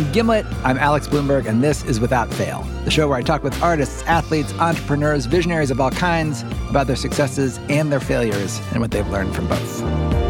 From Gimlet, I'm Alex Blumberg, and this is Without Fail, the show where I talk with artists, athletes, entrepreneurs, visionaries of all kinds about their successes and their failures and what they've learned from both.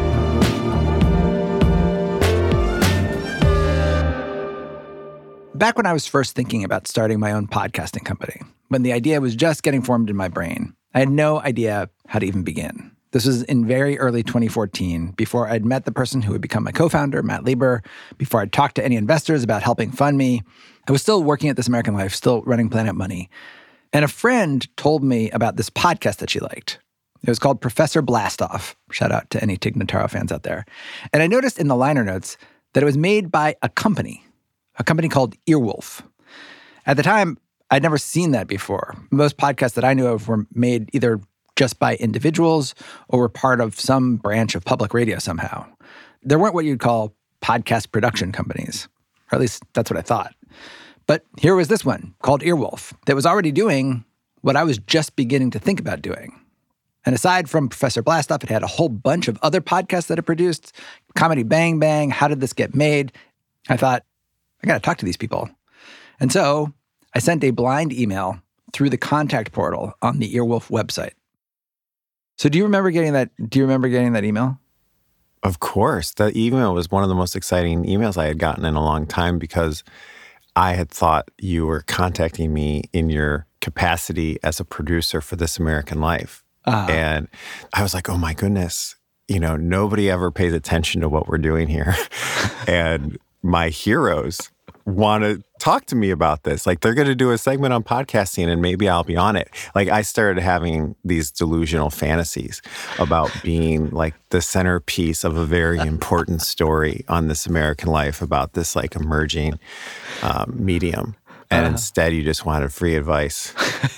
Back when I was first thinking about starting my own podcasting company, when the idea was just getting formed in my brain, I had no idea how to even begin. This was in very early 2014, before I'd met the person who would become my co-founder, Matt Lieber, before I'd talked to any investors about helping fund me. I was still working at This American Life, still running Planet Money. And a friend told me about this podcast that she liked. It was called Professor Blastoff. Shout out to any Tig Notaro fans out there. And I noticed in the liner notes that it was made by a company called Earwolf. At the time, I'd never seen that before. Most podcasts that I knew of were made either just by individuals or were part of some branch of public radio somehow. There weren't what you'd call podcast production companies, or at least that's what I thought. But here was this one called Earwolf that was already doing what I was just beginning to think about doing. And aside from Professor Blastoff, it had a whole bunch of other podcasts that it produced. Comedy Bang Bang, How Did This Get Made? I thought, I got to talk to these people. And so I sent a blind email through the contact portal on the Earwolf website. So do you remember getting that email? Of course. That email was one of the most exciting emails I had gotten in a long time because I had thought you were contacting me in your capacity as a producer for This American Life. And I was like, oh my goodness, nobody ever pays attention to what we're doing here. And my heroes want to talk to me about this. Like, they're going to do a segment on podcasting and maybe I'll be on it. Like, I started having these delusional fantasies about being like the centerpiece of a very important story on This American Life about this like emerging medium. And instead, you just wanted free advice.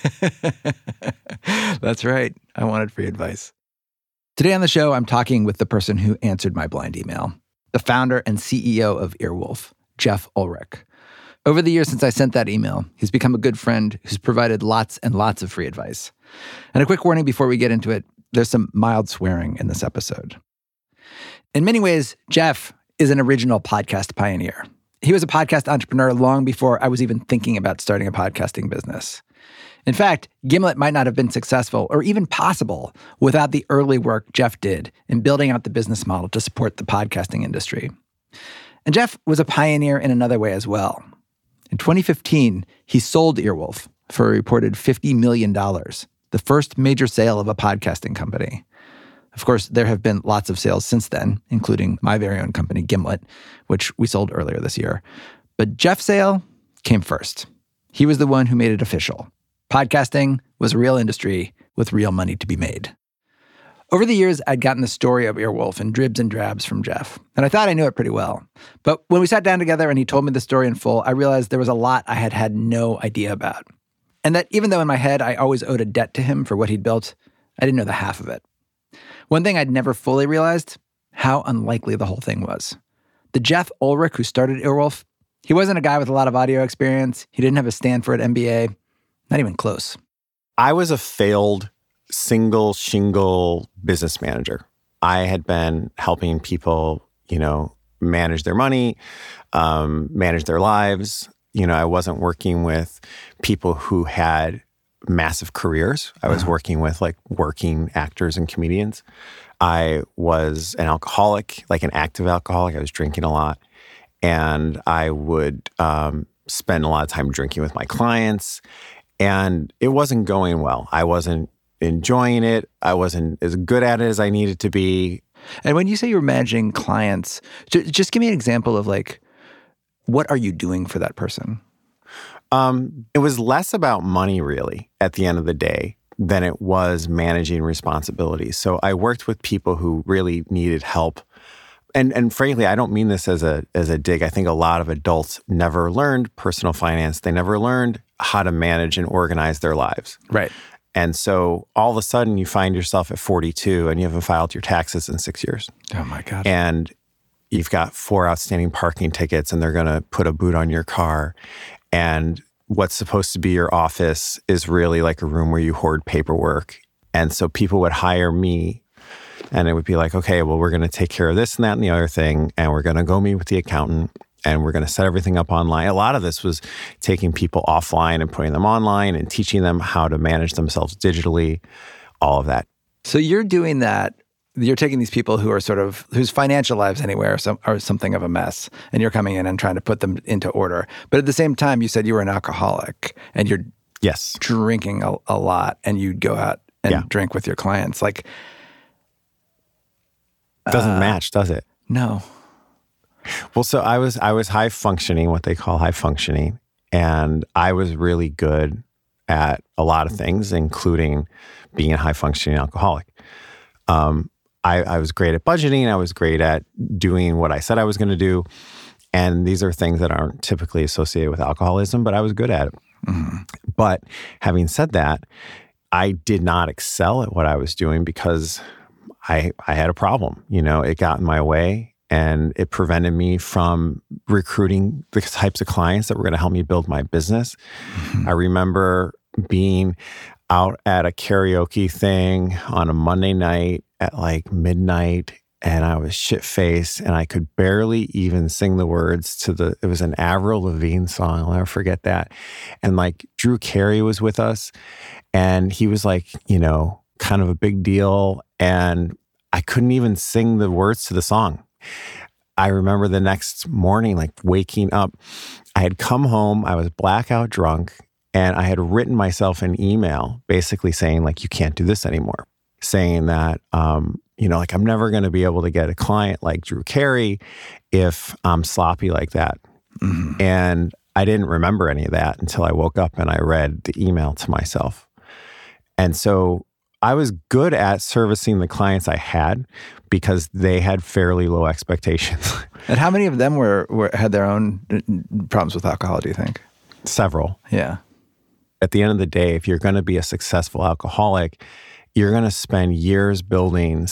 That's right. I wanted free advice. Today on the show, I'm talking with the person who answered my blind email, the founder and CEO of Earwolf, Jeff Ulrich. Over the years since I sent that email, he's become a good friend who's provided lots and lots of free advice. And a quick warning before we get into it, there's some mild swearing in this episode. In many ways, Jeff is an original podcast pioneer. He was a podcast entrepreneur long before I was even thinking about starting a podcasting business. In fact, Gimlet might not have been successful or even possible without the early work Jeff did in building out the business model to support the podcasting industry. And Jeff was a pioneer in another way as well. In 2015, he sold Earwolf for a reported $50 million, the first major sale of a podcasting company. Of course, there have been lots of sales since then, including my very own company, Gimlet, which we sold earlier this year. But Jeff's sale came first. He was the one who made it official. Podcasting was a real industry with real money to be made. Over the years, I'd gotten the story of Earwolf in dribs and drabs from Jeff, and I thought I knew it pretty well. But when we sat down together and he told me the story in full, I realized there was a lot I had had no idea about. And that even though in my head I always owed a debt to him for what he'd built, I didn't know the half of it. One thing I'd never fully realized, how unlikely the whole thing was. The Jeff Ulrich who started Earwolf, he wasn't a guy with a lot of audio experience. He didn't have a Stanford MBA, not even close. I was a failed single shingle business manager. I had been helping people, manage their money, manage their lives. I wasn't working with people who had massive careers. I was working with like working actors and comedians. I was an alcoholic, like an active alcoholic. I was drinking a lot. And I would spend a lot of time drinking with my clients. And it wasn't going well. I wasn't enjoying it. I wasn't as good at it as I needed to be. And when you say you're managing clients, just give me an example of like, what are you doing for that person? It was less about money really at the end of the day than it was managing responsibilities. So I worked with people who really needed help. And frankly, I don't mean this as a dig. I think a lot of adults never learned personal finance. They never learned how to manage and organize their lives. Right. And so all of a sudden you find yourself at 42 and you haven't filed your taxes in 6 years. Oh my God. And you've got 4 outstanding parking tickets and they're going to put a boot on your car. And what's supposed to be your office is really like a room where you hoard paperwork. And so people would hire me and it would be like, okay, well, we're going to take care of this and that and the other thing. And we're going to go meet with the accountant and we're going to set everything up online. A lot of this was taking people offline and putting them online and teaching them how to manage themselves digitally, all of that. So you're doing that. You're taking these people who are whose financial lives anyway are something of a mess, and you're coming in and trying to put them into order. But at the same time, you said you were an alcoholic, and you're drinking a lot, and you'd go out and drink with your clients. Like, doesn't match, does it? No. Well, so I was high functioning, what they call high functioning, and I was really good at a lot of things, including being a high functioning alcoholic. I was great at budgeting. I was great at doing what I said I was going to do. And these are things that aren't typically associated with alcoholism, but I was good at it. Mm-hmm. But having said that, I did not excel at what I was doing because I had a problem. It got in my way, and it prevented me from recruiting the types of clients that were going to help me build my business. Mm-hmm. I remember being out at a karaoke thing on a Monday night at like midnight, and I was shit-faced, and I could barely even sing the words to it was an Avril Lavigne song. I'll never forget that. And like Drew Carey was with us, and he was like, kind of a big deal, and I couldn't even sing the words to the song. I remember the next morning, like waking up, I had come home, I was blackout drunk, and I had written myself an email basically saying like, you can't do this anymore. Saying that, like I'm never going to be able to get a client like Drew Carey if I'm sloppy like that. Mm-hmm. And I didn't remember any of that until I woke up and I read the email to myself. And so I was good at servicing the clients I had because they had fairly low expectations. And how many of them had their own problems with alcohol, do you think? Several. Yeah. At the end of the day, if you're going to be a successful alcoholic, you're going to spend years building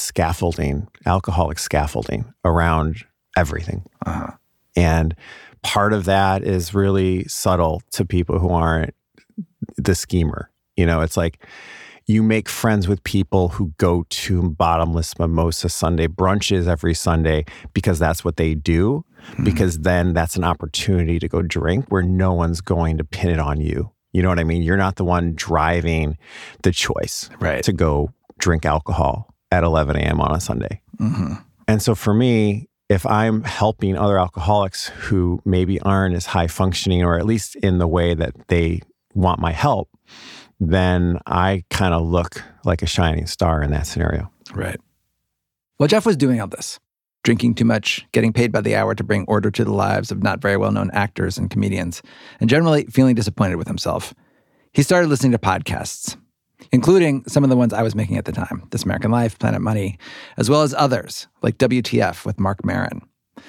alcoholic scaffolding around everything. Uh-huh. And part of that is really subtle to people who aren't the schemer. It's like you make friends with people who go to bottomless mimosa Sunday brunches every Sunday because that's what they do, because then that's an opportunity to go drink where no one's going to pin it on you. You know what I mean? You're not the one driving the choice to go drink alcohol at 11 a.m. on a Sunday. Mm-hmm. And so for me, if I'm helping other alcoholics who maybe aren't as high functioning, or at least in the way that they want my help, then I kind of look like a shining star in that scenario. Right. Well, Jeff was doing all this. Drinking too much, getting paid by the hour to bring order to the lives of not very well-known actors and comedians, and generally feeling disappointed with himself. He started listening to podcasts, including some of the ones I was making at the time, This American Life, Planet Money, as well as others, like WTF with Mark Maron.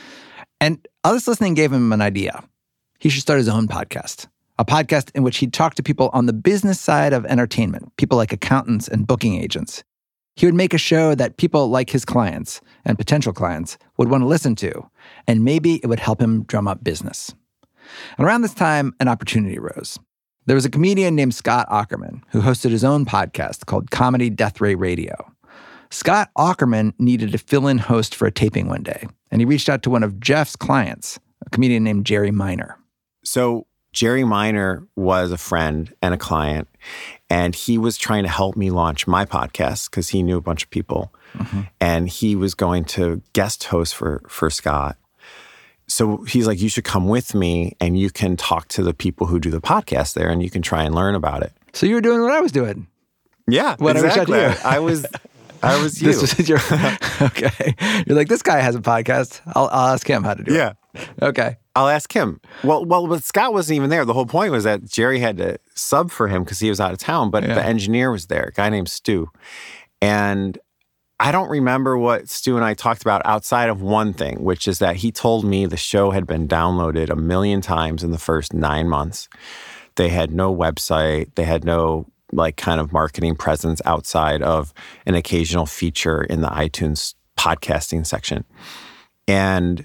And all this listening gave him an idea. He should start his own podcast, a podcast in which he'd talk to people on the business side of entertainment, people like accountants and booking agents. He would make a show that people like his clients and potential clients would want to listen to, and maybe it would help him drum up business. And around this time, an opportunity arose. There was a comedian named Scott Aukerman who hosted his own podcast called Comedy Death Ray Radio. Scott Aukerman needed a fill-in host for a taping one day, and he reached out to one of Jeff's clients, a comedian named Jerry Minor. So Jerry Minor was a friend and a client, and he was trying to help me launch my podcast because he knew a bunch of people. Mm-hmm. And he was going to guest host for Scott. So he's like, you should come with me and you can talk to the people who do the podcast there and you can try and learn about it. So you were doing what I was doing. Yeah, exactly. I was you. This was your, okay. You're like, this guy has a podcast. I'll ask him how to do it. Yeah. Okay. I'll ask him. Well, but Scott wasn't even there. The whole point was that Jerry had to sub for him because he was out of town, but the engineer was there, a guy named Stu. And I don't remember what Stu and I talked about outside of one thing, which is that he told me the show had been downloaded 1 million times in the first 9 months. They had no website. They had no kind of marketing presence outside of an occasional feature in the iTunes podcasting section. And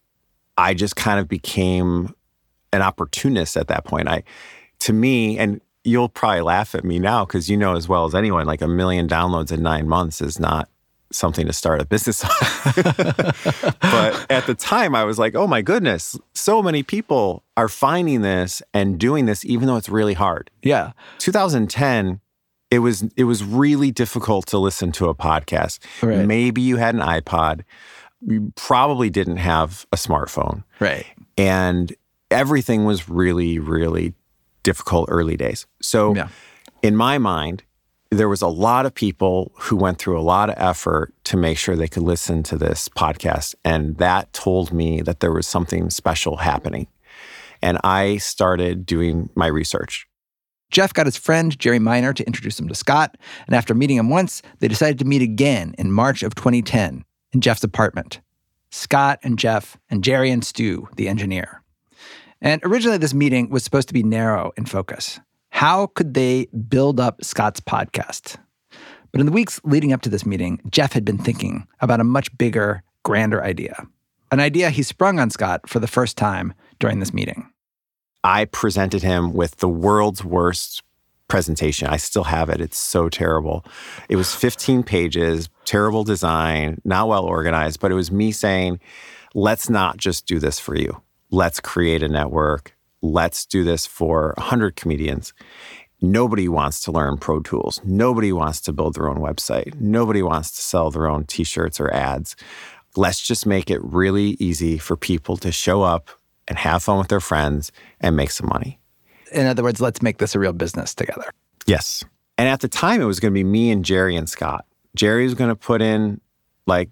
I just kind of became an opportunist at that point. To me, and you'll probably laugh at me now because you know as well as anyone, 1 million downloads in 9 months is not something to start a business on. But at the time, I was like, oh my goodness, so many people are finding this and doing this, even though it's really hard. Yeah. 2010, it was really difficult to listen to a podcast. Right. Maybe you had an iPod. You probably didn't have a smartphone. Right. And everything was really, really difficult early days. So in my mind, there was a lot of people who went through a lot of effort to make sure they could listen to this podcast. And that told me that there was something special happening. And I started doing my research. Jeff got his friend, Jerry Minor, to introduce him to Scott. And after meeting him once, they decided to meet again in March of 2010 in Jeff's apartment. Scott and Jeff and Jerry and Stu, the engineer. And originally this meeting was supposed to be narrow in focus. How could they build up Scott's podcast? But in the weeks leading up to this meeting, Jeff had been thinking about a much bigger, grander idea. An idea he sprung on Scott for the first time during this meeting. I presented him with the world's worst presentation. I still have it. It's so terrible. It was 15 pages, terrible design, not well organized, but it was me saying, let's not just do this for you. Let's create a network. Let's do this for 100 comedians. Nobody wants to learn Pro Tools. Nobody wants to build their own website. Nobody wants to sell their own t-shirts or ads. Let's just make it really easy for people to show up and have fun with their friends and make some money. In other words, let's make this a real business together. Yes. And at the time, it was going to be me and Jerry and Scott. Jerry was going to put in like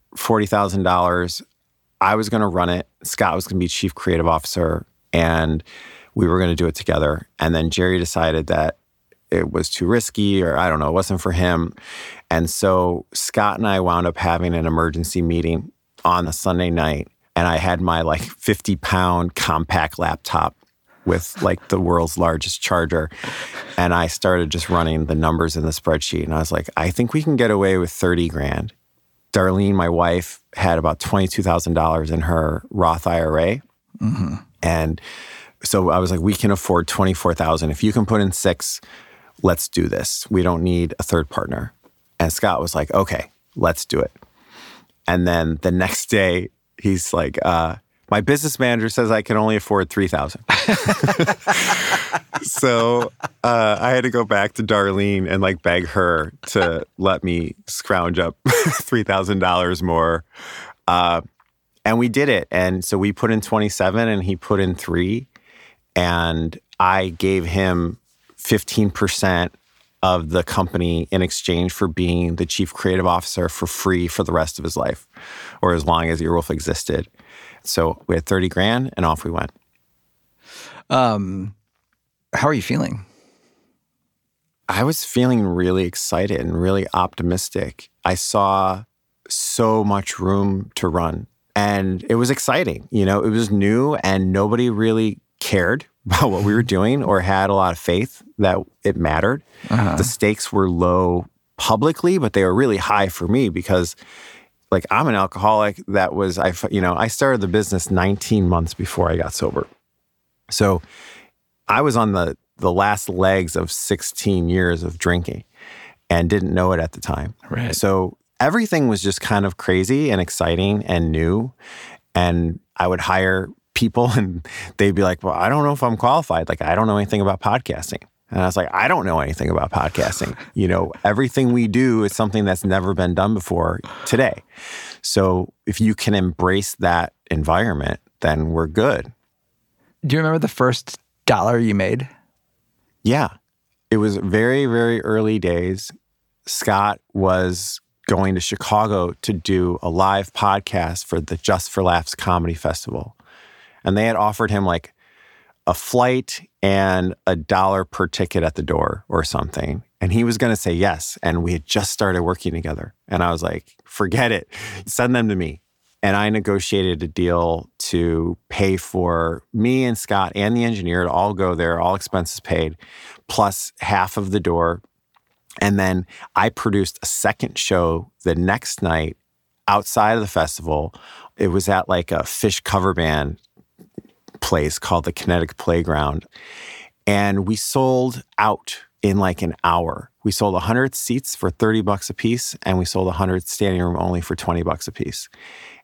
$40,000. I was going to run it. Scott was going to be chief creative officer. And we were going to do it together. And then Jerry decided that it was too risky, or I don't know, it wasn't for him. And so Scott and I wound up having an emergency meeting on a Sunday night. And I had my like 50-pound compact laptop with like the world's largest charger. And I started just running the numbers in the spreadsheet. And I was like, I think we can get away with 30 grand. Darlene, my wife, had about $22,000 in her Roth IRA. Mm-hmm. And so I was like, we can afford $24,000. If you can put in 6, let's do this. We don't need a third partner. And Scott was like, okay, let's do it. And then the next day, he's like, my business manager says I can only afford $3,000. So I had to go back to Darlene and like beg her to let me scrounge up $3,000 more. And we did it. And so we put in 27 and he put in 3. And I gave him 15% of the company in exchange for being the chief creative officer for free for the rest of his life, or as long as Earwolf existed. So we had 30 grand and off we went. How are you feeling? I was feeling really excited and really optimistic. I saw so much room to run and it was exciting. You know, it was new and nobody really cared about what we were doing or had a lot of faith that it mattered. Uh-huh. The stakes were low publicly, but they were really high for me because like I'm an alcoholic. I started the business 19 months before I got sober. So I was on the last legs of 16 years of drinking and didn't know it at the time. Right. So everything was just kind of crazy and exciting and new. And I would hire people and they'd be like, well, I don't know if I'm qualified. Like, I don't know anything about podcasting. And I was like, I don't know anything about podcasting. You know, everything we do is something that's never been done before today. So if you can embrace that environment, then we're good. Do you remember the first dollar you made? Yeah. It was very, very early days. Scott was going to Chicago to do a live podcast for the Just for Laughs Comedy Festival. And they had offered him like a flight and $1 per ticket at the door or something. And he was going to say yes. And we had just started working together. And I was like, forget it. Send them to me. And I negotiated a deal to pay for me and Scott and the engineer to all go there, all expenses paid, plus half of the door. And then I produced a second show the next night outside of the festival. It was at like a Fish cover band place called the Kinetic Playground. And we sold out in like an hour. We sold 100 seats for $30 a piece, and we sold 100 standing room only for $20 a piece.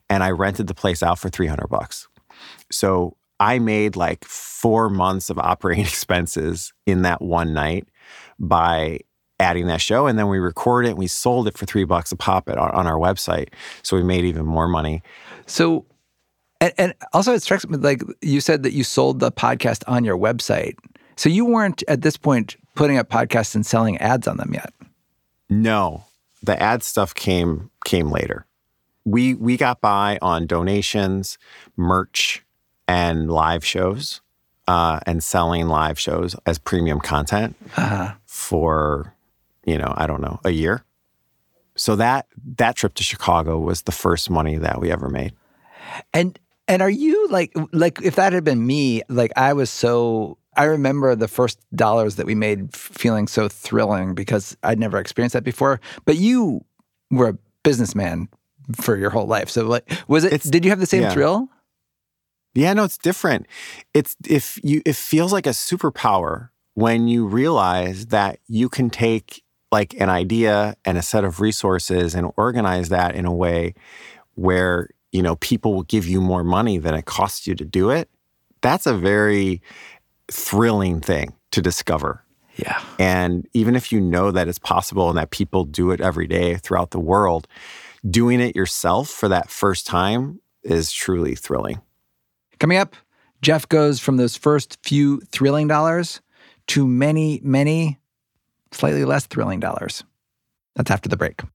and I rented the place out for $300. So I made like 4 months of operating expenses in that one night by adding that show. And then we recorded it and we sold it for $3 a pop on our website. So we made even more money. So, and also it strikes me, like you said that you sold the podcast on your website. So you weren't at this point putting up podcasts and selling ads on them yet. No, the ad stuff came later. We got by on donations, merch, and live shows, and selling live shows as premium content for, I don't know, a year. So that trip to Chicago was the first money that we ever made. And are you like if that had been me, like I remember the first dollars that we made feeling so thrilling because I'd never experienced that before. But you were a businessman for your whole life. So like, did you have the same thrill? Yeah, no, it's different. It feels like a superpower when you realize that you can take like an idea and a set of resources and organize that in a way where, people will give you more money than it costs you to do it. That's a very thrilling thing to discover. Yeah. And even if you know that it's possible and that people do it every day throughout the world, doing it yourself for that first time is truly thrilling. Coming up, Jeff goes from those first few thrilling dollars to many, many slightly less thrilling dollars. That's after the break.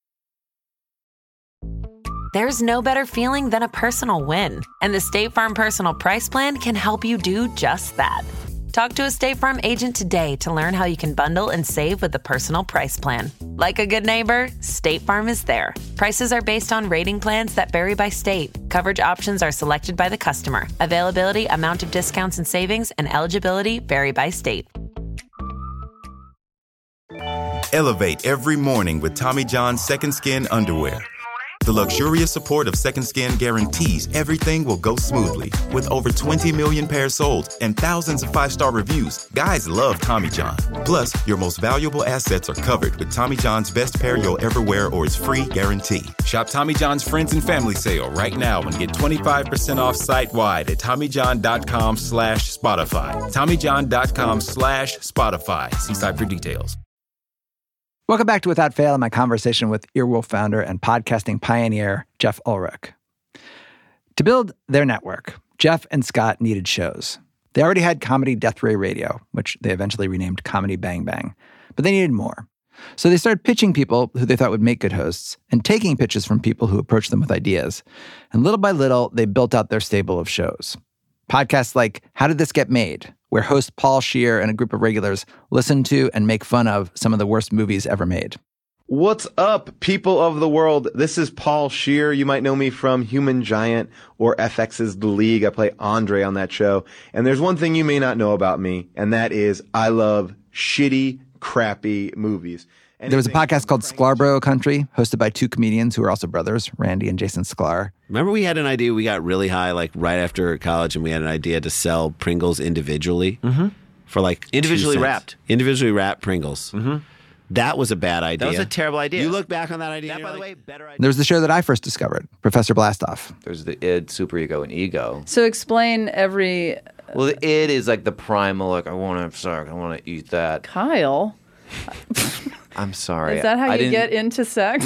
There's no better feeling than a personal win, and the State Farm Personal Price Plan can help you do just that. Talk to a State Farm agent today to learn how you can bundle and save with the Personal Price Plan. Like a good neighbor, State Farm is there. Prices are based on rating plans that vary by state. Coverage options are selected by the customer. Availability, amount of discounts and savings, and eligibility vary by state. Elevate every morning with Tommy John's Second Skin underwear. The luxurious support of Second Skin guarantees everything will go smoothly. With over 20 million pairs sold and thousands of 5-star reviews, guys love Tommy John. Plus, your most valuable assets are covered with Tommy John's best pair you'll ever wear or its free guarantee. Shop Tommy John's Friends and Family Sale right now and get 25% off site-wide at TommyJohn.com/Spotify. TommyJohn.com/Spotify. See site for details. Welcome back to Without Fail and my conversation with Earwolf founder and podcasting pioneer, Jeff Ulrich. To build their network, Jeff and Scott needed shows. They already had Comedy Death Ray Radio, which they eventually renamed Comedy Bang Bang, but they needed more. So they started pitching people who they thought would make good hosts and taking pitches from people who approached them with ideas. And little by little, they built out their stable of shows. Podcasts like How Did This Get Made?, where host Paul Scheer and a group of regulars listen to and make fun of some of the worst movies ever made. What's up, people of the world? This is Paul Scheer. You might know me from Human Giant or FX's The League. I play Andre on that show. And there's one thing you may not know about me, and that is I love shitty, crappy movies. There was a podcast called Sklarbro Country, hosted by two comedians who are also brothers, Randy and Jason Sklar. Remember we had an idea, we got really high like right after college, and we had an idea to sell Pringles individually for like individually wrapped Pringles. That was a bad idea. That was a terrible idea. You look back on that idea. That, by the way, better idea. There was the show that I first discovered, Professor Blastoff. There's the id, superego, and ego. So explain every... Well, the id is like the primal, like, I want to have sex, I want to eat that. Kyle? I'm sorry. Is that how you get into sex?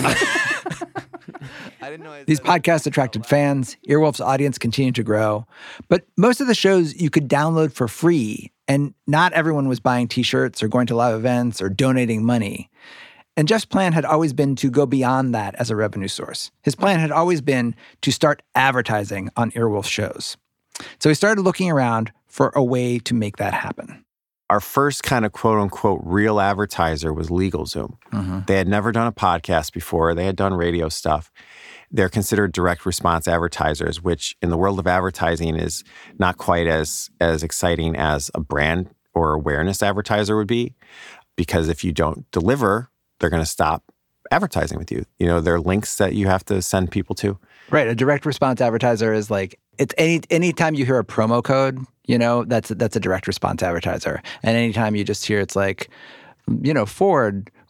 I didn't know. These podcasts attracted fans. Earwolf's audience continued to grow. But most of the shows you could download for free, and not everyone was buying T-shirts or going to live events or donating money. And Jeff's plan had always been to go beyond that as a revenue source. His plan had always been to start advertising on Earwolf shows. So he started looking around for a way to make that happen. Our first kind of quote-unquote real advertiser was LegalZoom. They had never done a podcast before. They had done radio stuff. They're considered direct response advertisers, which in the world of advertising is not quite as exciting as a brand or awareness advertiser would be, because if you don't deliver, they're going to stop advertising with you. You know, there are links that you have to send people to. Right. A direct response advertiser is like, it's anytime you hear a promo code, you know, that's a direct response advertiser. And anytime you just hear it's like, you know, Ford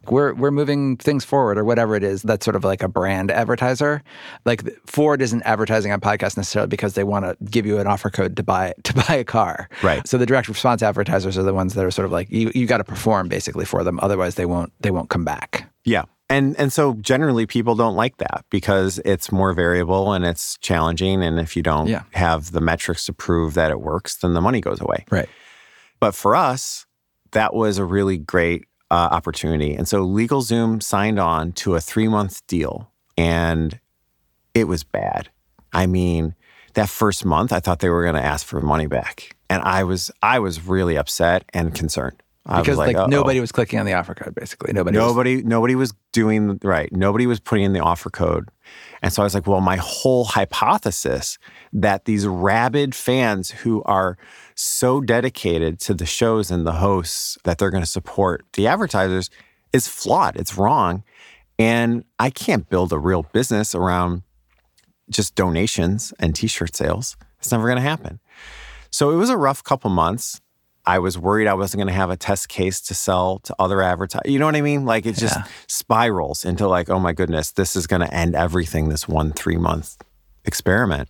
we're moving things forward or whatever it is. That's sort of like a brand advertiser. Like Ford isn't advertising on podcasts necessarily because they want to give you an offer code to buy a car. Right. So the direct response advertisers are the ones that are sort of like you got to perform basically for them. Otherwise they won't come back. Yeah. And so generally people don't like that because it's more variable and it's challenging. And if you don't have the metrics to prove that it works, then the money goes away. Right. But for us, that was a really great opportunity. And so LegalZoom signed on to a 3-month deal, and it was bad. I mean, that first month, I thought they were going to ask for money back. And I was really upset and concerned. Because nobody was clicking on the offer code, basically. Nobody was doing right. Nobody was putting in the offer code. And so I was like, well, my whole hypothesis that these rabid fans who are so dedicated to the shows and the hosts that they're going to support the advertisers is flawed. It's wrong. And I can't build a real business around just donations and t-shirt sales. It's never going to happen. So it was a rough couple months. I was worried I wasn't going to have a test case to sell to other advertisers. You know what I mean? Like it just spirals into like, oh my goodness, this is going to end everything, this 3-month experiment.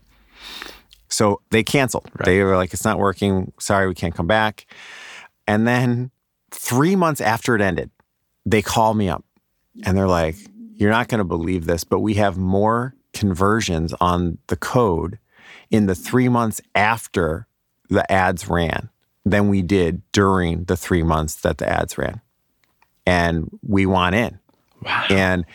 So they canceled. Right. They were like, it's not working. Sorry, we can't come back. And then 3 months after it ended, they call me up and they're like, you're not going to believe this, but we have more conversions on the code in the 3 months after the ads ran than we did during the 3 months that the ads ran. And we want in. Wow. And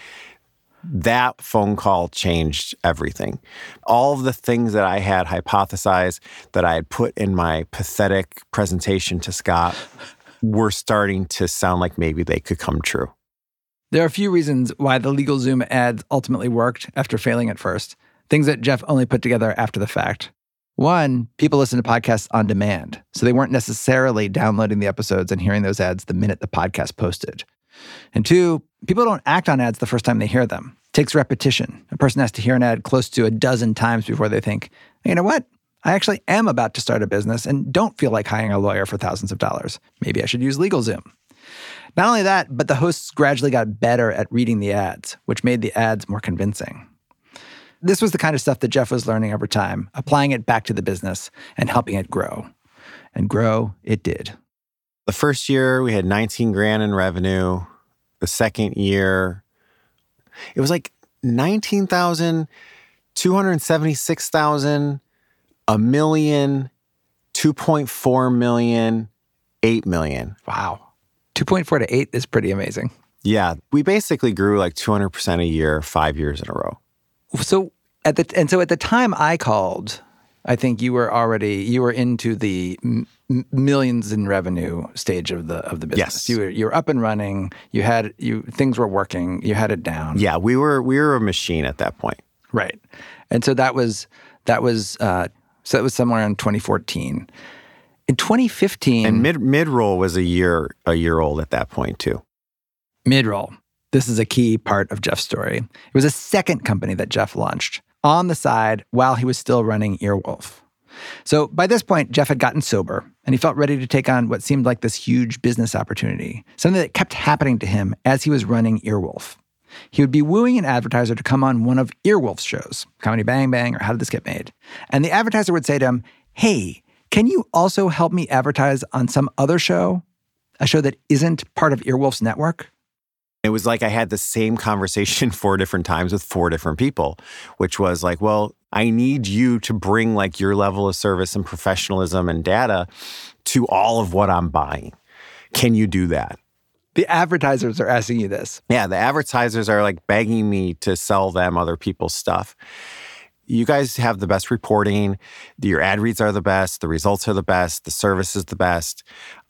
that phone call changed everything. All of the things that I had hypothesized, that I had put in my pathetic presentation to Scott, were starting to sound like maybe they could come true. There are a few reasons why the LegalZoom ads ultimately worked after failing at first. Things that Jeff only put together after the fact. One, people listen to podcasts on demand, so they weren't necessarily downloading the episodes and hearing those ads the minute the podcast posted. And two, people don't act on ads the first time they hear them. It takes repetition. A person has to hear an ad close to a dozen times before they think, you know what? I actually am about to start a business and don't feel like hiring a lawyer for thousands of dollars. Maybe I should use LegalZoom. Not only that, but the hosts gradually got better at reading the ads, which made the ads more convincing. This was the kind of stuff that Jeff was learning over time, applying it back to the business and helping it grow. And grow it did. The first year, we had $19,000 in revenue. The second year, it was like $19,000, $276,000, $1 million, $2.4 million, $8 million. Wow. 2.4 to 8 is pretty amazing. Yeah. We basically grew like 200% a year, 5 years in a row. So at the time I called, I think you were into the millions in revenue stage of the business. Yes. You were up and running. Things were working. You had it down. Yeah, we were a machine at that point. Right. And so that was somewhere in 2014. In 2015, and Midroll was a year old at that point too. Midroll. This is a key part of Jeff's story. It was a second company that Jeff launched on the side while he was still running Earwolf. So by this point, Jeff had gotten sober, and he felt ready to take on what seemed like this huge business opportunity, something that kept happening to him as he was running Earwolf. He would be wooing an advertiser to come on one of Earwolf's shows, Comedy Bang Bang or How Did This Get Made? And the advertiser would say to him, hey, can you also help me advertise on some other show, a show that isn't part of Earwolf's network? It was like I had the same conversation 4 different times with 4 different people, which was like, well, I need you to bring like your level of service and professionalism and data to all of what I'm buying. Can you do that? The advertisers are asking you this. Yeah, the advertisers are like begging me to sell them other people's stuff. You guys have the best reporting. Your ad reads are the best. The results are the best. The service is the best.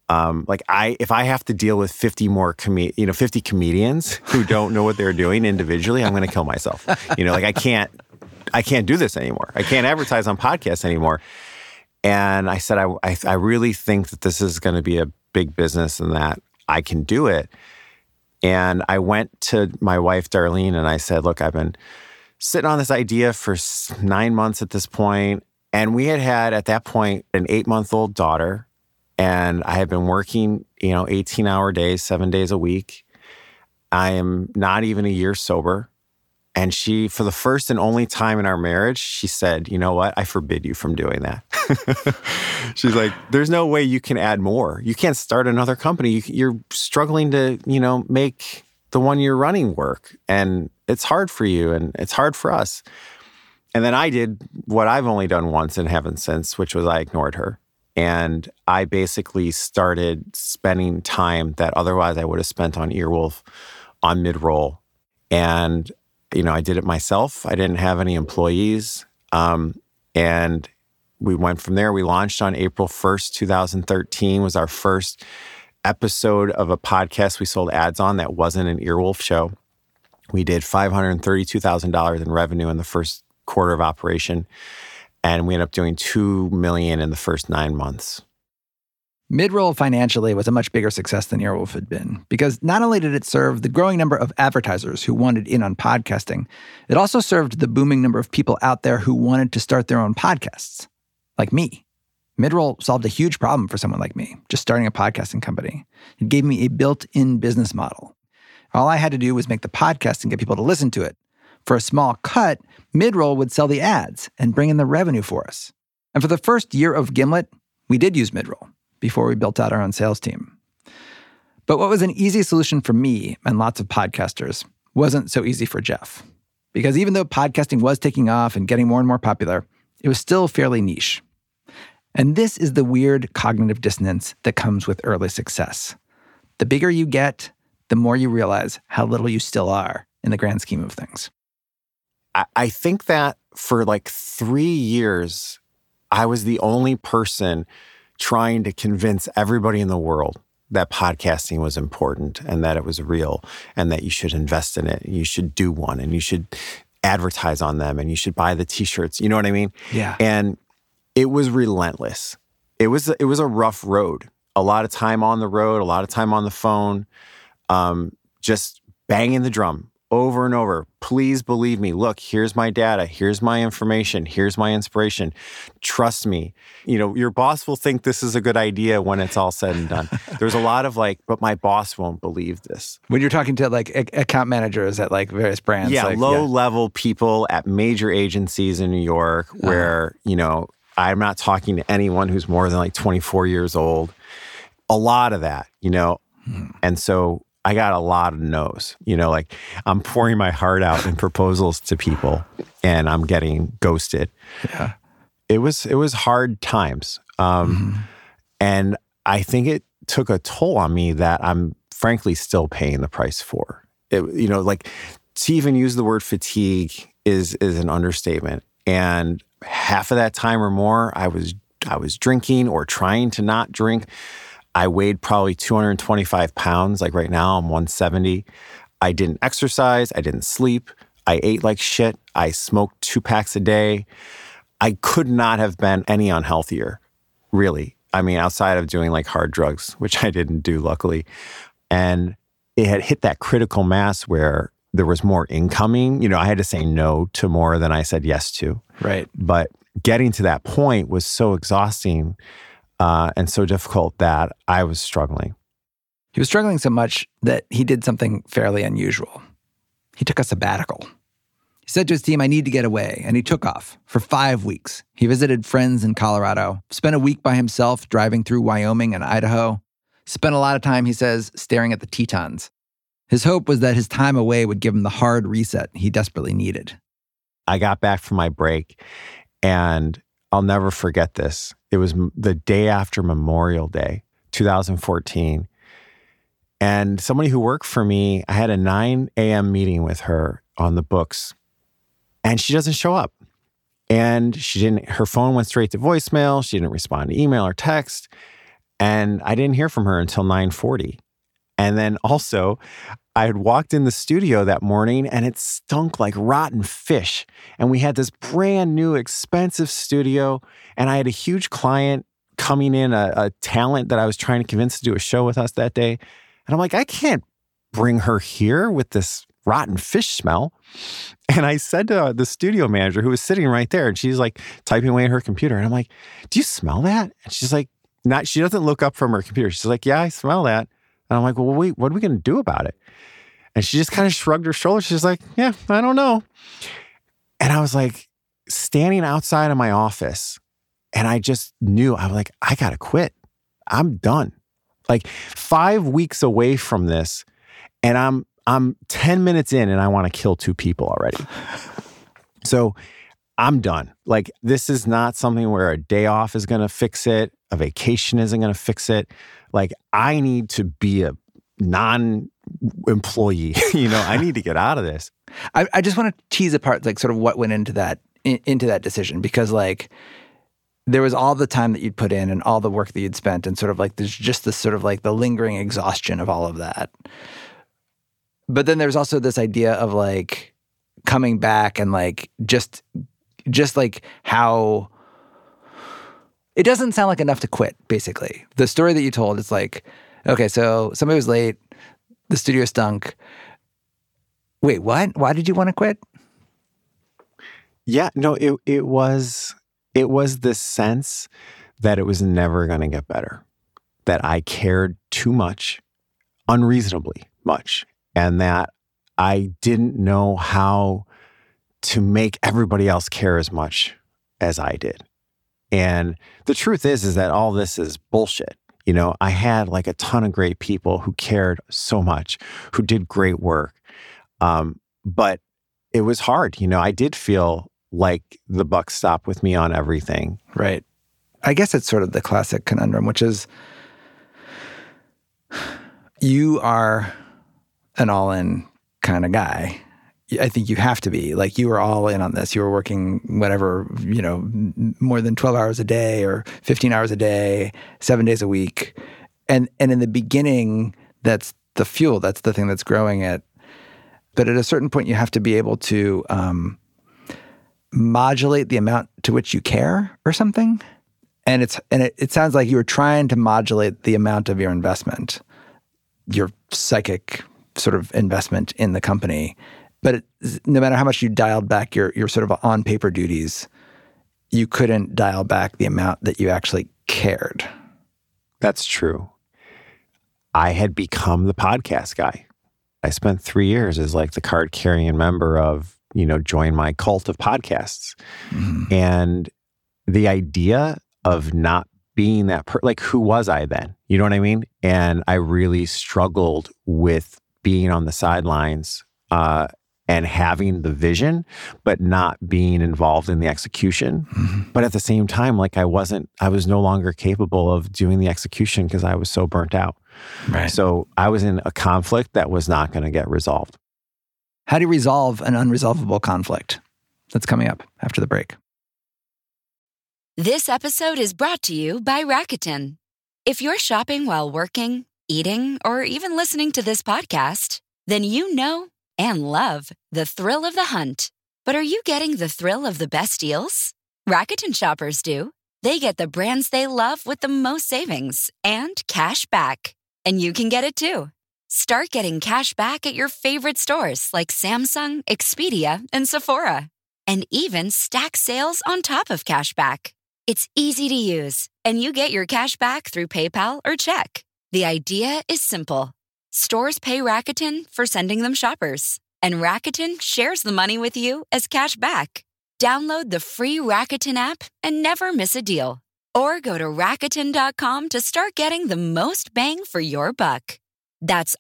If I have to deal with 50 comedians who don't know what they're doing individually, I'm going to kill myself. I can't do this anymore. I can't advertise on podcasts anymore. And I said, I really think that this is going to be a big business and that I can do it. And I went to my wife, Darlene, and I said, look, I've been sitting on this idea for 9 months at this point. And we had at that point, an 8-month-old daughter. And I had been working, 18-hour days, 7 days a week. I am not even a year sober. And she, for the first and only time in our marriage, she said, you know what? I forbid you from doing that. She's like, there's no way you can add more. You can't start another company. You're struggling to, make the one you're running work. And it's hard for you and it's hard for us. And then I did what I've only done once and haven't since, which was I ignored her. And I basically started spending time that otherwise I would have spent on Earwolf, on mid-roll. And I did it myself. I didn't have any employees. And we went from there. We launched on April 1st, 2013 was our first episode of a podcast we sold ads on that wasn't an Earwolf show. We did $532,000 in revenue in the first quarter of operation. And we ended up doing $2 million in the first 9 months. Midroll financially was a much bigger success than Earwolf had been, because not only did it serve the growing number of advertisers who wanted in on podcasting, it also served the booming number of people out there who wanted to start their own podcasts, like me. Midroll solved a huge problem for someone like me, just starting a podcasting company. It gave me a built-in business model. All I had to do was make the podcast and get people to listen to it. For a small cut, Midroll would sell the ads and bring in the revenue for us. And for the first year of Gimlet, we did use Midroll before we built out our own sales team. But what was an easy solution for me and lots of podcasters wasn't so easy for Jeff. Because even though podcasting was taking off and getting more and more popular, it was still fairly niche. And this is the weird cognitive dissonance that comes with early success. The bigger you get, the more you realize how little you still are in the grand scheme of things. I think that for like 3 years, I was the only person trying to convince everybody in the world that podcasting was important and that it was real and that you should invest in it and you should do one and you should advertise on them and you should buy the t-shirts. You know what I mean? Yeah. And it was relentless. It was a rough road. A lot of time on the road, a lot of time on the phone, just banging the drum over and over. Please believe me. Look, here's my data. Here's my information. Here's my inspiration. Trust me. Your boss will think this is a good idea when it's all said and done. There's a lot of but my boss won't believe this. When you're talking to account managers at various brands. Yeah, low-level people at major agencies in New York where, I'm not talking to anyone who's more than 24 years old. A lot of that, And so I got a lot of no's, I'm pouring my heart out in proposals to people and I'm getting ghosted. Yeah. It was hard times. And I think it took a toll on me that I'm frankly still paying the price for. To even use the word fatigue is an understatement. And half of that time or more, I was drinking or trying to not drink. I weighed probably 225 pounds. Like right now, I'm 170. I didn't exercise. I didn't sleep. I ate like shit. I smoked 2 packs a day. I could not have been any unhealthier, really. I mean, outside of doing hard drugs, which I didn't do, luckily. And it had hit that critical mass where there was more incoming. I had to say no to more than I said yes to. Right. But getting to that point was so exhausting and so difficult that I was struggling. He was struggling so much that he did something fairly unusual. He took a sabbatical. He said to his team, I need to get away, and he took off for 5 weeks. He visited friends in Colorado, spent a week by himself driving through Wyoming and Idaho, spent a lot of time, he says, staring at the Tetons. His hope was that his time away would give him the hard reset he desperately needed. I got back from my break, and I'll never forget this. It was the day after Memorial Day, 2014. And somebody who worked for me, I had a 9 a.m. meeting with her on the books, and she doesn't show up. And her phone went straight to voicemail. She didn't respond to email or text. And I didn't hear from her until 9:40. And then also, I had walked in the studio that morning and it stunk like rotten fish. And we had this brand new expensive studio. And I had a huge client coming in, a talent that I was trying to convince to do a show with us that day. And I'm like, I can't bring her here with this rotten fish smell. And I said to the studio manager who was sitting right there, and she's typing away at her computer. And I'm like, do you smell that? And she's like, she doesn't look up from her computer. She's like, yeah, I smell that. And I'm like, well, wait, what are we going to do about it? And she just kind of shrugged her shoulders. She's like, yeah, I don't know. And I was like standing outside of my office, and I just knew, I was like, I got to quit. I'm done. Like 5 weeks away from this, and I'm 10 minutes in and I want to kill 2 people already. So I'm done. Like, this is not something where a day off is going to fix it. A vacation isn't going to fix it. Like, I need to be a non-employee. I need to get out of this. I just want to tease apart like sort of what went into that decision, because like there was all the time that you'd put in and all the work that you'd spent, and sort of like there's just this sort of like the lingering exhaustion of all of that. But then there's also this idea of like coming back and like just like how it doesn't sound like enough to quit, basically. The story that you told is like, okay, so somebody was late, the studio stunk. Wait, what? Why did you want to quit? Yeah, no, it was this sense that it was never going to get better, that I cared too much, unreasonably much, and that I didn't know how to make everybody else care as much as I did. And the truth is that all this is bullshit. I had like a ton of great people who cared so much, who did great work. But it was hard. I did feel like the buck stopped with me on everything. Right. I guess it's sort of the classic conundrum, which is you are an all-in kind of guy. I think you have to be. Like, you were all in on this. You were working whatever, more than 12 hours a day or 15 hours a day, 7 days a week. And in the beginning, that's the fuel. That's the thing that's growing it. But at a certain point, you have to be able to modulate the amount to which you care or something. And it sounds like you were trying to modulate the amount of your investment, your psychic sort of investment in the company. But no matter how much you dialed back your sort of on-paper duties, you couldn't dial back the amount that you actually cared. That's true. I had become the podcast guy. I spent 3 years as like the card-carrying member of, join my cult of podcasts. Mm-hmm. And the idea of not being that like, who was I then? You know what I mean? And I really struggled with being on the sidelines, and having the vision, but not being involved in the execution. Mm-hmm. But at the same time, like I was no longer capable of doing the execution because I was so burnt out. Right. So I was in a conflict that was not going to get resolved. How do you resolve an unresolvable conflict? That's coming up after the break. This episode is brought to you by Rakuten. If you're shopping while working, eating, or even listening to this podcast, then you know and love the thrill of the hunt. But are you getting the thrill of the best deals? Rakuten shoppers do. They get the brands they love with the most savings and cash back. And you can get it too. Start getting cash back at your favorite stores like Samsung, Expedia, and Sephora. And even stack sales on top of cash back. It's easy to use, and you get your cash back through PayPal or check. The idea is simple. Stores pay Rakuten for sending them shoppers, and Rakuten shares the money with you as cash back. Download the free Rakuten app and never miss a deal. Or go to Rakuten.com to start getting the most bang for your buck. That's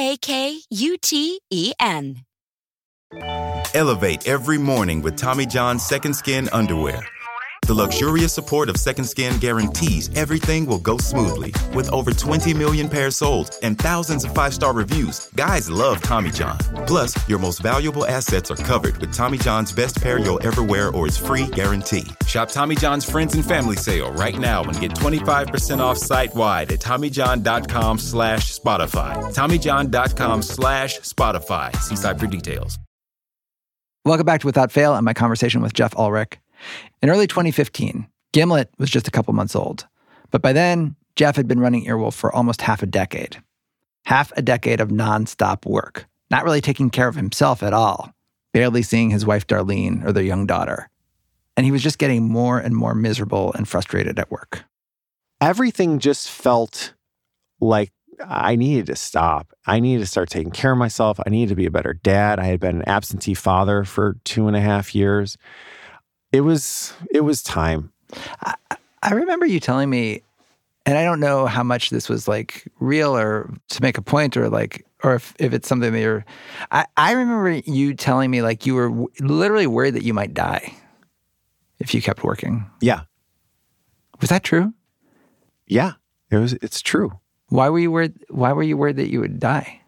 RAKUTEN. Elevate every morning with Tommy John's Second Skin underwear. The luxurious support of Second Skin guarantees everything will go smoothly. With over 20 million pairs sold and thousands of 5-star reviews, guys love Tommy John. Plus, your most valuable assets are covered with Tommy John's best pair you'll ever wear or its free guarantee. Shop Tommy John's Friends and Family Sale right now and get 25% off site-wide at TommyJohn.com/Spotify. TommyJohn.com/Spotify. See site for details. Welcome back to Without Fail and my conversation with Jeff Ulrich. In early 2015, Gimlet was just a couple months old. But by then, Jeff had been running Earwolf for almost half a decade. Half a decade of nonstop work, not really taking care of himself at all, barely seeing his wife Darlene or their young daughter. And he was just getting more and more miserable and frustrated at work. Everything just felt like I needed to stop. I needed to start taking care of myself. I needed to be a better dad. I had been an absentee father for 2.5 years. It was time. I remember you telling me, and I don't know how much this was like real or to make a point or if it's something that you're, I remember you telling me like you were literally worried that you might die if you kept working. Yeah. Was that true? Yeah, it's true. Why were you worried that you would die?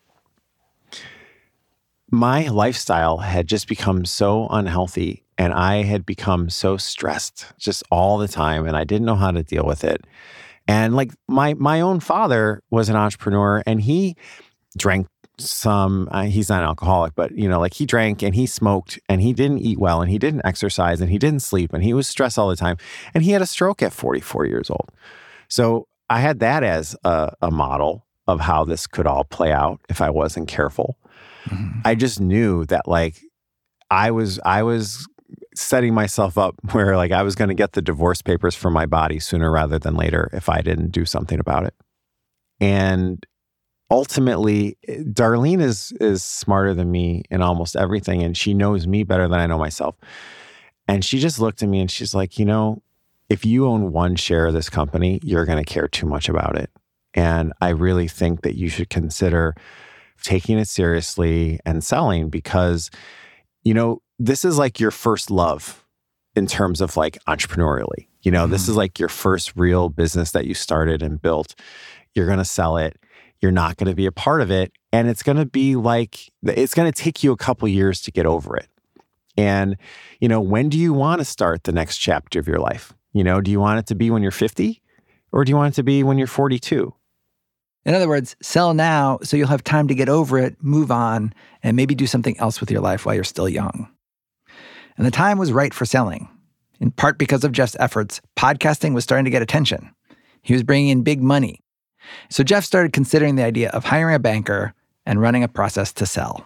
My lifestyle had just become so unhealthy and I had become so stressed just all the time and I didn't know how to deal with it. And like my own father was an entrepreneur and he drank some, he's not an alcoholic, but like he drank and he smoked and he didn't eat well and he didn't exercise and he didn't sleep and he was stressed all the time. And he had a stroke at 44 years old. So I had that as a model of how this could all play out if I wasn't careful. Mm-hmm. I just knew that like I was setting myself up where like I was going to get the divorce papers for my body sooner rather than later if I didn't do something about it. And ultimately, Darlene is smarter than me in almost everything, and she knows me better than I know myself. And she just looked at me and she's like, if you own one share of this company, you're going to care too much about it. And I really think that you should consider taking it seriously and selling because, this is like your first love in terms of like entrepreneurially. This is like your first real business that you started and built. You're going to sell it. You're not going to be a part of it. And it's going to be like, it's going to take you a couple years to get over it. And, when do you want to start the next chapter of your life? Do you want it to be when you're 50 or do you want it to be when you're 42? In other words, sell now so you'll have time to get over it, move on, and maybe do something else with your life while you're still young. And the time was right for selling. In part because of Jeff's efforts, podcasting was starting to get attention. He was bringing in big money. So Jeff started considering the idea of hiring a banker and running a process to sell.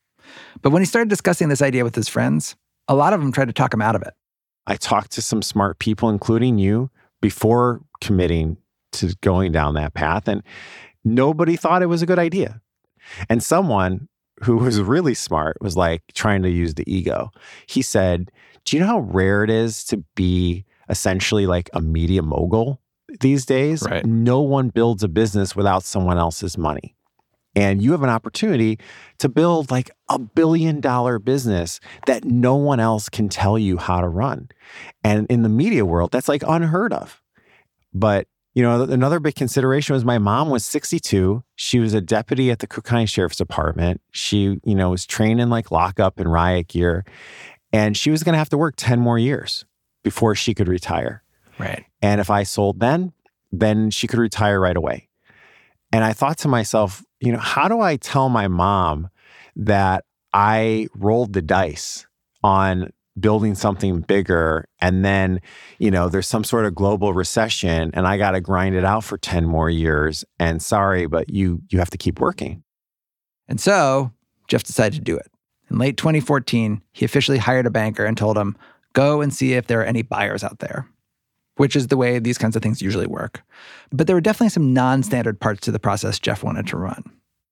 But when he started discussing this idea with his friends, a lot of them tried to talk him out of it. I talked to some smart people, including you, before committing to going down that path, and nobody thought it was a good idea. And someone who was really smart was like trying to use the ego. He said, do you know how rare it is to be essentially like a media mogul these days? Right. No one builds a business without someone else's money. And you have an opportunity to build like $1 billion business that no one else can tell you how to run. And in the media world, that's like unheard of. But another big consideration was my mom was 62. She was a deputy at the Cook County Sheriff's Department. She, was trained in like lockup and riot gear. And she was going to have to work 10 more years before she could retire. Right. And if I sold then she could retire right away. And I thought to myself, how do I tell my mom that I rolled the dice on building something bigger and then, there's some sort of global recession and I got to grind it out for 10 more years and sorry, but you have to keep working. And so Jeff decided to do it. In late 2014, he officially hired a banker and told him, go and see if there are any buyers out there, which is the way these kinds of things usually work. But there were definitely some non-standard parts to the process Jeff wanted to run.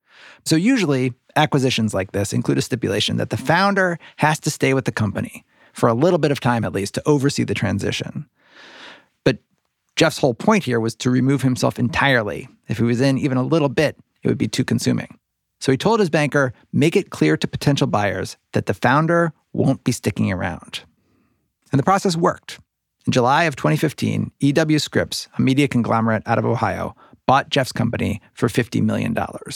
So usually acquisitions like this include a stipulation that the founder has to stay with the company for a little bit of time at least to oversee the transition. But Jeff's whole point here was to remove himself entirely. If he was in even a little bit, it would be too consuming. So he told his banker, make it clear to potential buyers that the founder won't be sticking around. And the process worked. In July of 2015, EW Scripps, a media conglomerate out of Ohio, bought Jeff's company for $50 million.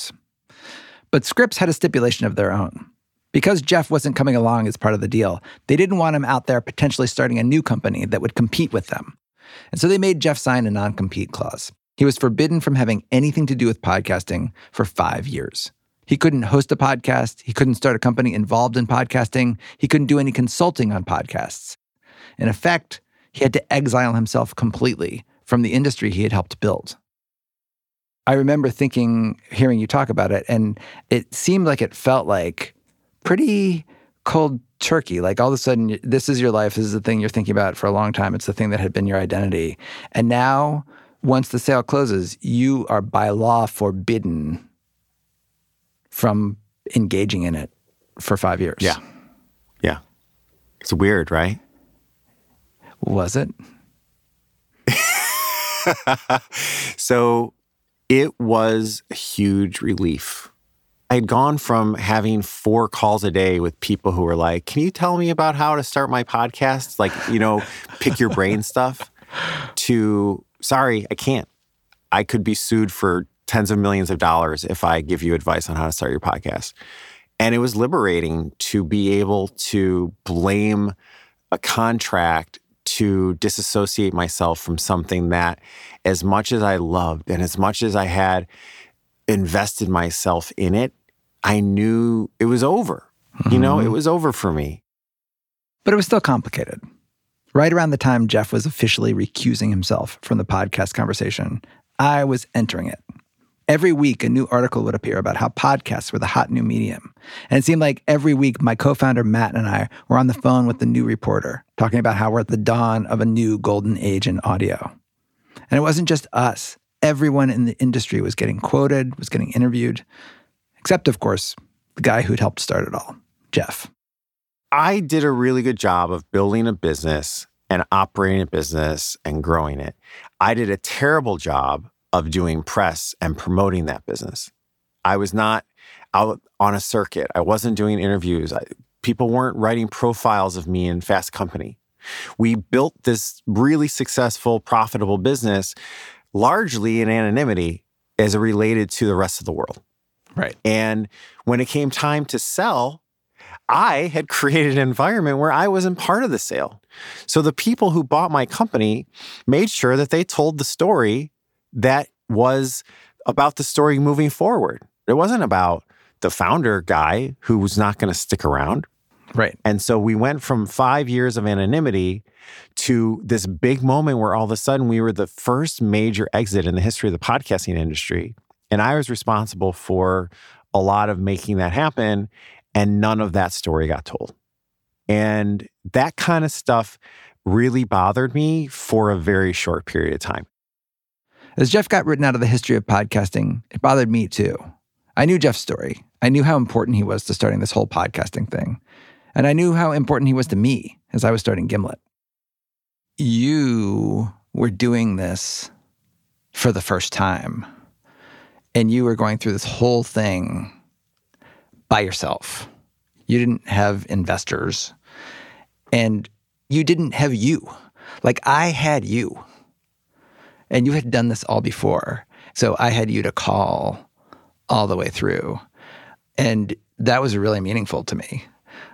But Scripps had a stipulation of their own. Because Jeff wasn't coming along as part of the deal, they didn't want him out there potentially starting a new company that would compete with them. And so they made Jeff sign a non-compete clause. He was forbidden from having anything to do with podcasting for 5 years. He couldn't host a podcast. He couldn't start a company involved in podcasting. He couldn't do any consulting on podcasts. In effect, he had to exile himself completely from the industry he had helped build. I remember hearing you talk about it, and it seemed like it felt like pretty cold turkey. Like all of a sudden, this is your life. This is the thing you're thinking about for a long time. It's the thing that had been your identity. And now once the sale closes, you are by law forbidden from engaging in it for 5 years. Yeah. Yeah. It's weird, right? Was it? So it was a huge relief. I had gone from having 4 calls a day with people who were like, can you tell me about how to start my podcast? Like, pick your brain stuff, to, sorry, I can't. I could be sued for tens of millions of dollars if I give you advice on how to start your podcast. And it was liberating to be able to blame a contract to disassociate myself from something that, as much as I loved and as much as I had invested myself in it, I knew it was over. It was over for me. But it was still complicated. Right around the time Jeff was officially recusing himself from the podcast conversation, I was entering it. Every week, a new article would appear about how podcasts were the hot new medium. And it seemed like every week, my co-founder Matt and I were on the phone with the new reporter, talking about how we're at the dawn of a new golden age in audio. And it wasn't just us. Everyone in the industry was getting quoted, was getting interviewed, except, of course, the guy who'd helped start it all, Jeff. I did a really good job of building a business and operating a business and growing it. I did a terrible job of doing press and promoting that business. I was not out on a circuit. I wasn't doing interviews. People weren't writing profiles of me in Fast Company. We built this really successful, profitable business largely in anonymity as it related to the rest of the world. Right. And when it came time to sell, I had created an environment where I wasn't part of the sale. So the people who bought my company made sure that they told the story that was about the story moving forward. It wasn't about the founder guy who was not going to stick around. Right. And so we went from 5 years of anonymity to this big moment where all of a sudden we were the first major exit in the history of the podcasting industry. And I was responsible for a lot of making that happen. And none of that story got told. And that kind of stuff really bothered me for a very short period of time. As Jeff got written out of the history of podcasting, it bothered me too. I knew Jeff's story. I knew how important he was to starting this whole podcasting thing. And I knew how important he was to me as I was starting Gimlet. You were doing this for the first time. And you were going through this whole thing by yourself. You didn't have investors. And you didn't have you. Like, I had you. And you had done this all before. So I had you to call all the way through. And that was really meaningful to me.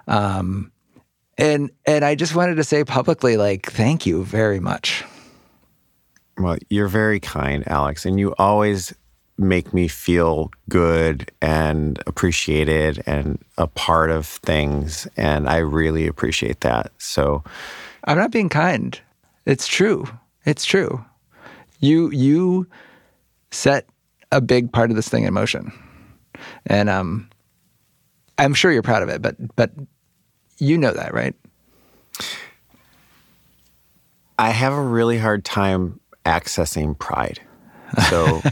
And I just wanted to say publicly, like, thank you very much. Well, you're very kind, Alex. And you always make me feel good and appreciated and a part of things. And I really appreciate that. So I'm not being kind. It's true. It's true. You set a big part of this thing in motion. And I'm sure you're proud of it, but you know that, right? I have a really hard time accessing pride. So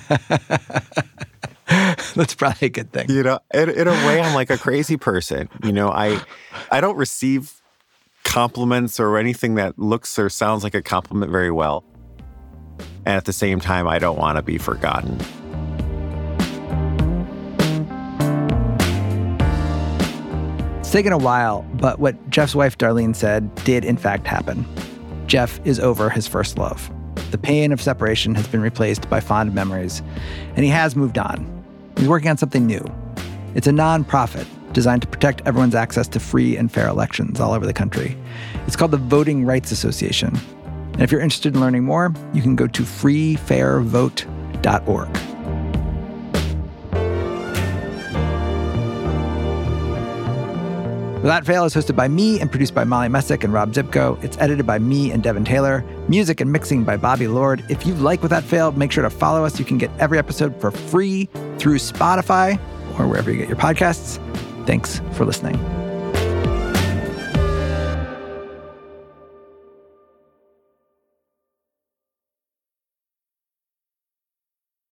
that's probably a good thing. In a way, I'm like a crazy person. I don't receive compliments or anything that looks or sounds like a compliment very well. And at the same time, I don't want to be forgotten. It's taken a while, but what Jeff's wife, Darlene, said did in fact happen. Jeff is over his first love. The pain of separation has been replaced by fond memories, and he has moved on. He's working on something new. It's a nonprofit designed to protect everyone's access to free and fair elections all over the country. It's called the Voting Rights Association. And if you're interested in learning more, you can go to freefairvote.org. Without Fail is hosted by me and produced by Molly Messick and Rob Zipko. It's edited by me and Devin Taylor. Music and mixing by Bobby Lord. If you like Without Fail, make sure to follow us. You can get every episode for free through Spotify or wherever you get your podcasts. Thanks for listening.